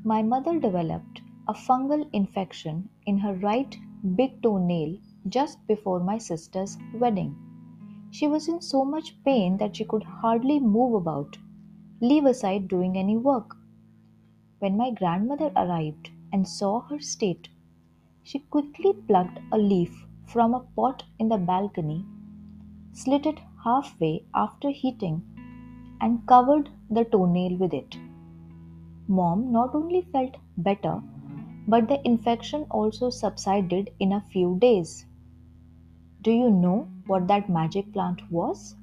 My mother developed a fungal infection in her right big toenail just before my sister's wedding. She was in so much pain that she could hardly move about, leave aside doing any work. When my grandmother arrived and saw her state, she quickly plucked a leaf from a pot in the balcony, slit it halfway after heating, and covered the toenail with it. Mom not only felt better, but the infection also subsided in a few days. Do you know what that magic plant was?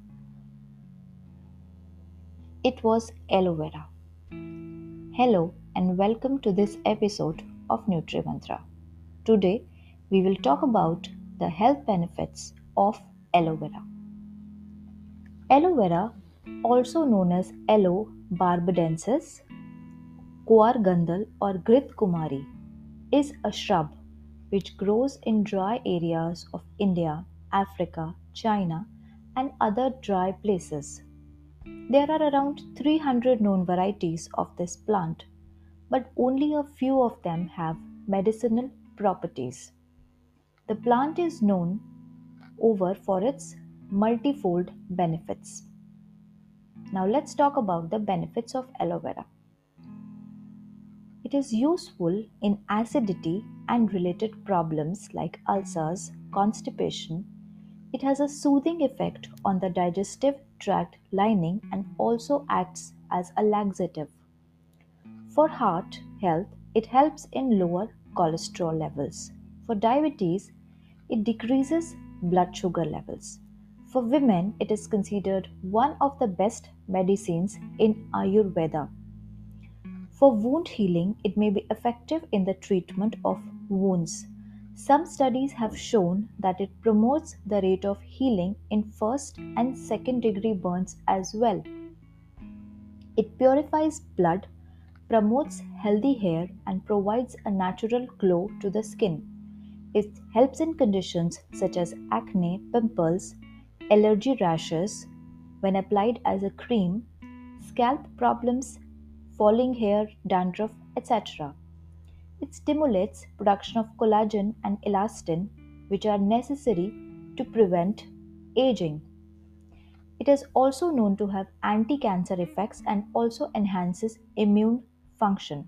It was aloe vera. Hello and welcome to this episode of NutriMantra. Today we will talk about the health benefits of aloe vera. Aloe vera, also known as Aloe barbadensis, Kuargandal or Grit Kumari, is a shrub which grows in dry areas of India, Africa, China, and other dry places. There are around 300 known varieties of this plant, but only a few of them have medicinal properties. The plant is known over for its multifold benefits. Now let's talk about the benefits of aloe vera. It is useful in acidity and related problems like ulcers, constipation. It has a soothing effect on the digestive tract lining and also acts as a laxative. For heart health, it helps in lower cholesterol levels. For diabetes, it decreases blood sugar levels. For women, it is considered one of the best medicines in Ayurveda. For wound healing, it may be effective in the treatment of wounds. Some studies have shown that it promotes the rate of healing in first and second degree burns as well. It purifies blood, promotes healthy hair, and provides a natural glow to the skin. It helps in conditions such as acne, pimples, allergy rashes when applied as a cream, scalp problems, falling hair, dandruff, etc. It stimulates production of collagen and elastin, which are necessary to prevent aging. It is also known to have anti cancer effects and also enhances immune function.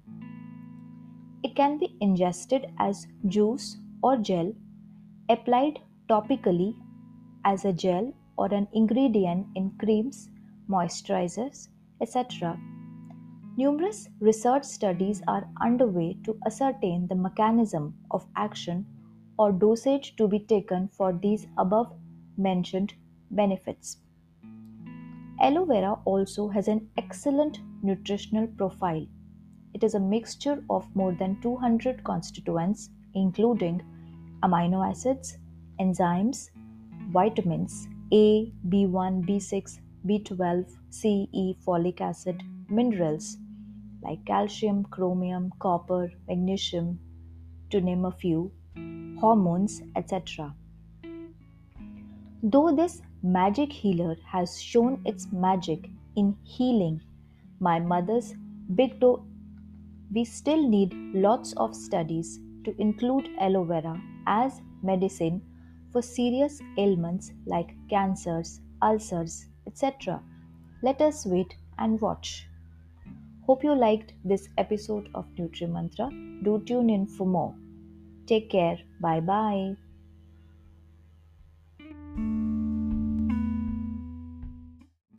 It can be ingested as juice or gel, applied topically as a gel or an ingredient in creams, moisturizers, etc. Numerous research studies are underway to ascertain the mechanism of action or dosage to be taken for these above mentioned benefits. Aloe vera also has an excellent nutritional profile. It is a mixture of more than 200 constituents, including amino acids, enzymes, vitamins A, B1, B6, B12, C, E, folic acid, minerals like calcium, chromium, copper, magnesium, to name a few, hormones, etc. Though this magic healer has shown its magic in healing my mother's big toe, we still need lots of studies to include aloe vera as medicine for serious ailments like cancers, ulcers, etc. Let us wait and watch. Hope you liked this episode of NutriMantra. Do tune in for more. Take care. Bye bye.